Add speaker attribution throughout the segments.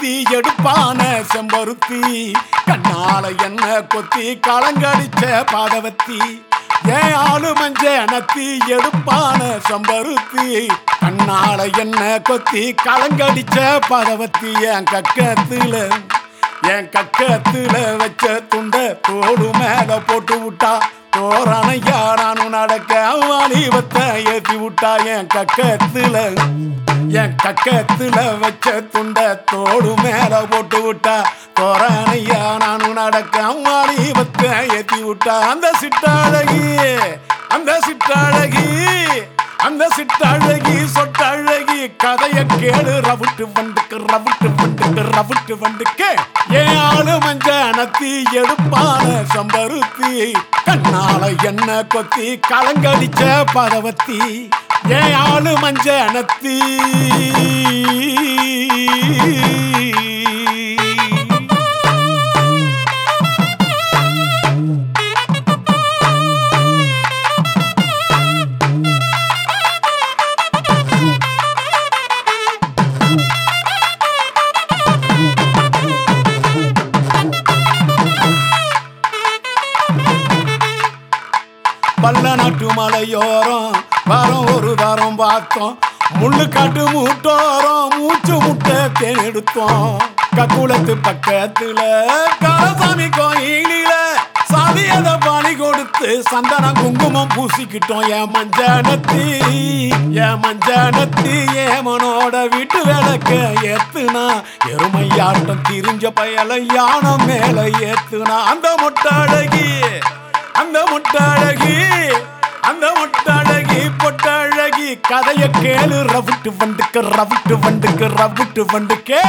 Speaker 1: எடுப்பான செம்பருத்தி கண்ணால என்ன கொத்தி களங்கடிச்ச பாதவத்தி ஏன் ஆளு மஞ்ச நத்தி எடுப்பான செம்பருத்தி கண்ணால என்ன கொத்தி களங்கடிச்ச பாதவத்தி என் கக்கத்துல வச்ச துண்ட தோடு மேல போட்டு விட்டா தோரணையா நானும் நடக்க வாலிபத்தை ஏத்தி விட்டா என் கக்கத்துல வச்ச துண்ட தோடு மேல போட்டு விட்டா தோரணையா நானும் நடக்க வாலிபத்தை ஏத்தி விட்டா அந்த சிட்டழகி சொட்டழகி கதைய கேளு ரவுட்டு வண்டுக்கு ஏன் ஆளு மஞ்ச நத்தி எடுப்பான செம்பருத்தி கண்ணால என்ன கொத்தி களங்கடிச்ச பதவத்தி ஏன் ஆளு மஞ்ச நத்தி பல்ல நாட்டு மலையோரம் வாரம் ஒரு தாரம் பார்த்தோம் முள்ளு காட்டு மூட்டோரம் மூச்சு முட்டை தேன் எடுத்தோம் கக்குளத்து பக்கத்துல காலசாமி கோயிலில சாதியத பாணி கொடுத்து சந்தனம் குங்குமம் பூசிக்கிட்டோம் என் மஞ்சனத்தி ஏமனோட வீட்டு விளக்க ஏத்துனா எருமையாட்டம் திரிஞ்ச பயல யானம் மேல ஏத்துனா அந்த முட்டாழகி பொட்டாழகி கதைய கேளு ரவுட்டு வண்டுக்கு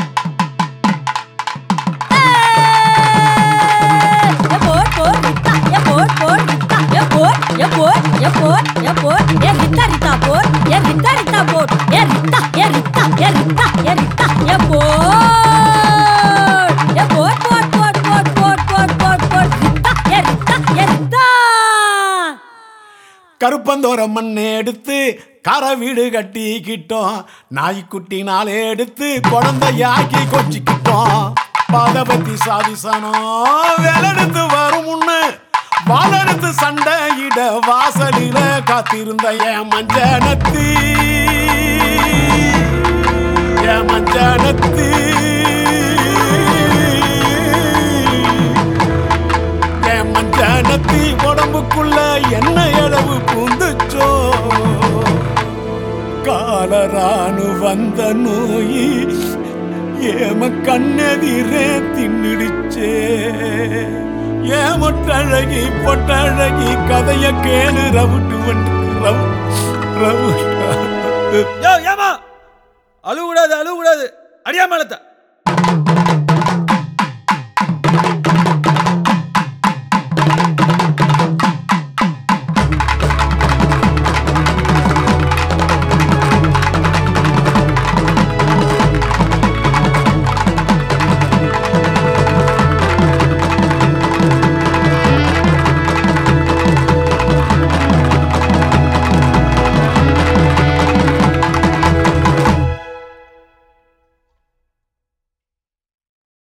Speaker 1: கருப்பந்தோர மண்ணை எடுத்து கரை வீடு கட்டிக்கிட்டோம் நாய்க்குட்டி நாளே எடுத்து குழந்தையாக்கி கொஞ்சிக்கிட்டோம் பாதபத்தி சாதிசனம் வேலெடுத்து வரும் முன்னு வாழெடுத்து சண்டையிட வாசலில காத்திருந்த என் மஞ்சனத்தி உடம்புக்குள்ள என்ன அளவு பூந்துச்சோ காலரானு வந்த நோயி ஏம கண்ணெதிரே தின்னிடுச்சே ஏமொட்டழகி பொட்டழகி கதைய கேளு ரவுட்டு
Speaker 2: ஏமா அழுகூடாது அடியாமலத்த